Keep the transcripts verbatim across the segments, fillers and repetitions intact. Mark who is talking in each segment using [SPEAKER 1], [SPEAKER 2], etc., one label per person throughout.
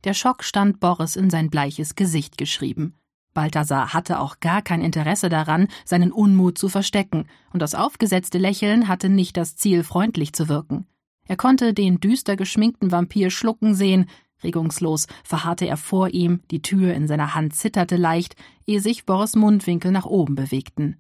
[SPEAKER 1] Der Schock stand Boris in sein bleiches Gesicht geschrieben. Balthasar hatte auch gar kein Interesse daran, seinen Unmut zu verstecken, und das aufgesetzte Lächeln hatte nicht das Ziel, freundlich zu wirken. Er konnte den düster geschminkten Vampir schlucken sehen. Regungslos verharrte er vor ihm, die Tür in seiner Hand zitterte leicht, ehe sich Boris' Mundwinkel nach oben bewegten.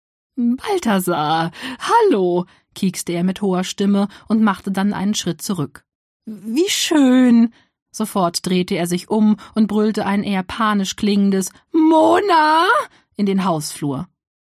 [SPEAKER 1] »Balthasar, hallo«, kiekste er mit hoher Stimme und machte dann einen Schritt zurück. »Wie schön!« Sofort drehte er sich um und brüllte ein eher panisch klingendes »Mona!« in den Hausflur.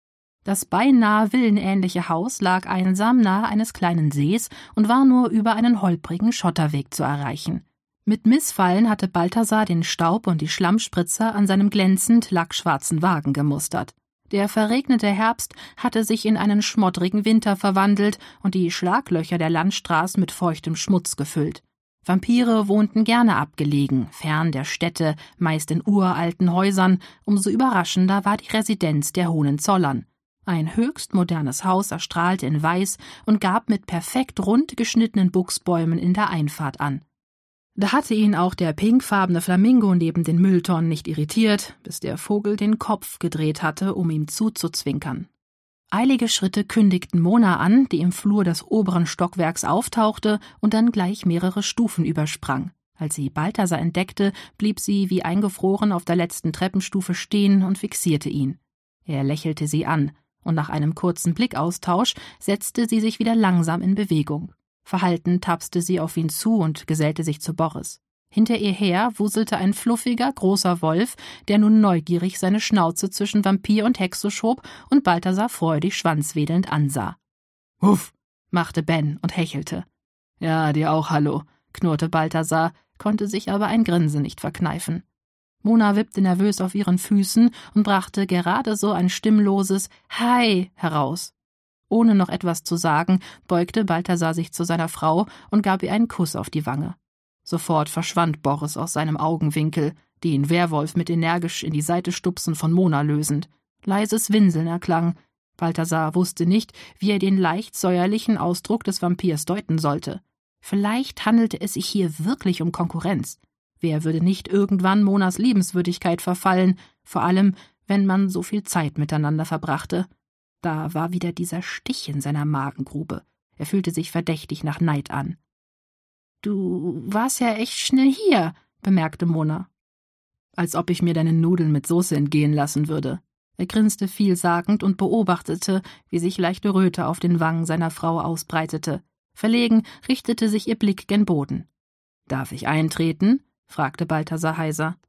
[SPEAKER 1] Das beinahe villenähnliche Haus lag einsam nahe eines kleinen Sees und war nur über einen holprigen Schotterweg zu erreichen. Mit Missfallen hatte Balthasar den Staub und die Schlammspritzer an seinem glänzend lackschwarzen Wagen gemustert. Der verregnete Herbst hatte sich in einen schmottrigen Winter verwandelt und die Schlaglöcher der Landstraße mit feuchtem Schmutz gefüllt. Vampire wohnten gerne abgelegen, fern der Städte, meist in uralten Häusern, umso überraschender war die Residenz der Hohenzollern. Ein höchst modernes Haus erstrahlte in Weiß und gab mit perfekt rund geschnittenen Buchsbäumen in der Einfahrt an. Da hatte ihn auch der pinkfarbene Flamingo neben den Mülltonnen nicht irritiert, bis der Vogel den Kopf gedreht hatte, um ihm zuzuzwinkern. Eilige Schritte kündigten Mona an, die im Flur des oberen Stockwerks auftauchte und dann gleich mehrere Stufen übersprang. Als sie Balthasar entdeckte, blieb sie wie eingefroren auf der letzten Treppenstufe stehen und fixierte ihn. Er lächelte sie an, und nach einem kurzen Blickaustausch setzte sie sich wieder langsam in Bewegung. Verhalten tapste sie auf ihn zu und gesellte sich zu Boris. Hinter ihr her wuselte ein fluffiger, großer Wolf, der nun neugierig seine Schnauze zwischen Vampir und Hexe schob und Balthasar freudig schwanzwedelnd ansah. »Huff«, machte Ben und hechelte. »Ja, dir auch hallo«, knurrte Balthasar, konnte sich aber ein Grinsen nicht verkneifen. Mona wippte nervös auf ihren Füßen und brachte gerade so ein stimmloses »Hi« heraus. Ohne noch etwas zu sagen, beugte Balthasar sich zu seiner Frau und gab ihr einen Kuss auf die Wange. Sofort verschwand Boris aus seinem Augenwinkel, den Werwolf mit energisch in die Seite stupsen von Mona lösend. Leises Winseln erklang. Balthasar wusste nicht, wie er den leicht säuerlichen Ausdruck des Vampirs deuten sollte. Vielleicht handelte es sich hier wirklich um Konkurrenz. Wer würde nicht irgendwann Monas Liebenswürdigkeit verfallen, vor allem, wenn man so viel Zeit miteinander verbrachte? Da war wieder dieser Stich in seiner Magengrube. Er fühlte sich verdächtig nach Neid an. »Du warst ja echt schnell hier«, bemerkte Mona. »Als ob ich mir deine Nudeln mit Soße entgehen lassen würde.« Er grinste vielsagend und beobachtete, wie sich leichte Röte auf den Wangen seiner Frau ausbreitete. Verlegen richtete sich ihr Blick gen Boden. »Darf ich eintreten?« fragte Balthasar heiser.